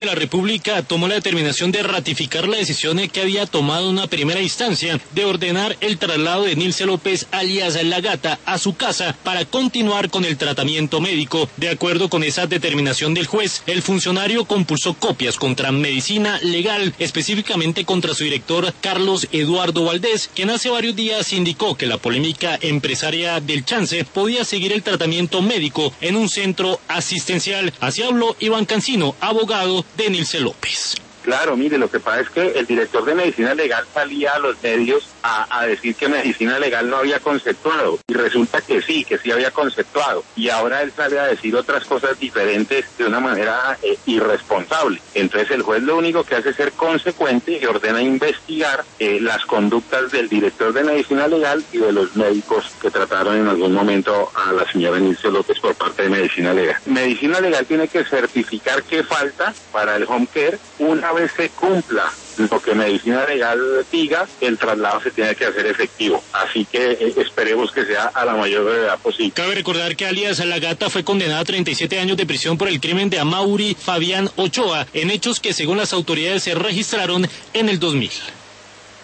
La República tomó la determinación de ratificar la decisión que había tomado una primera instancia de ordenar el traslado de Nilce López, alias La Gata, a su casa para continuar con el tratamiento médico. De acuerdo con esa determinación del juez, el funcionario compulsó copias contra Medicina Legal, específicamente contra su director Carlos Eduardo Valdés, quien hace varios días indicó que la polémica empresaria del Chance podía seguir el tratamiento médico en un centro asistencial. Así habló Iván Cancino, abogado de Nilce López. Claro, mire, lo que pasa es que el director de Medicina Legal salía a los medios a decir que Medicina Legal no había conceptuado, y resulta que sí había conceptuado, y ahora él sale a decir otras cosas diferentes de una manera irresponsable. Entonces el juez lo único que hace es ser consecuente y ordena investigar las conductas del director de Medicina Legal y de los médicos que trataron en algún momento a la señora Nilce López por parte de Medicina Legal. Medicina Legal tiene que certificar qué falta para el home care. Una vez se cumpla lo que Medicina Legal diga, el traslado se tiene que hacer efectivo. Así que esperemos que sea a la mayor brevedad posible. Cabe recordar que alias La Gata fue condenada a 37 años de prisión por el crimen de Amaury Fabián Ochoa, en hechos que según las autoridades se registraron en el 2000.